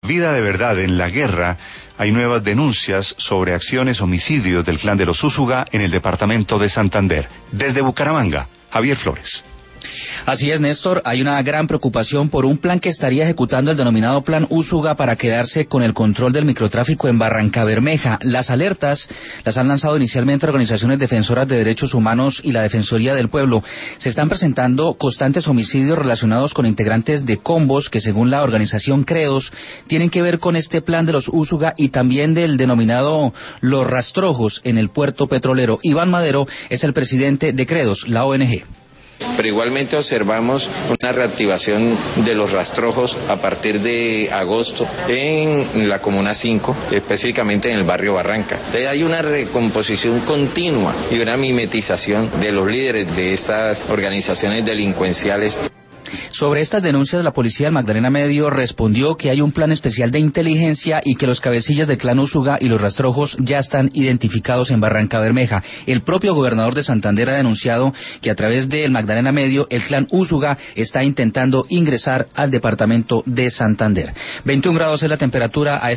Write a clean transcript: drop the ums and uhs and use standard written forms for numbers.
Vida de Verdad, en la guerra hay nuevas denuncias sobre acciones homicidios del clan de los Úsuga en el departamento de Santander. Desde Bucaramanga, Javier Flores. Así es, Néstor, hay una gran preocupación por un plan que estaría ejecutando el denominado Plan Úsuga para quedarse con el control del microtráfico en Barrancabermeja. Las alertas las han lanzado inicialmente organizaciones defensoras de derechos humanos y la Defensoría del Pueblo. Se están presentando constantes homicidios relacionados con integrantes de combos que, según la organización Credos, tienen que ver con este plan de los Úsuga y también del denominado Los Rastrojos en el puerto petrolero. Iván Madero es el presidente de Credos, la ONG. Pero igualmente observamos una reactivación de los rastrojos a partir de agosto en la Comuna 5, específicamente en el barrio Barranca. Entonces hay una recomposición continua y una mimetización de los líderes de estas organizaciones delincuenciales. Sobre estas denuncias, la policía del Magdalena Medio respondió que hay un plan especial de inteligencia y que los cabecillas del clan Úsuga y los rastrojos ya están identificados en Barrancabermeja. El propio gobernador de Santander ha denunciado que a través del Magdalena Medio el clan Úsuga está intentando ingresar al departamento de Santander. 21 grados es la temperatura a esta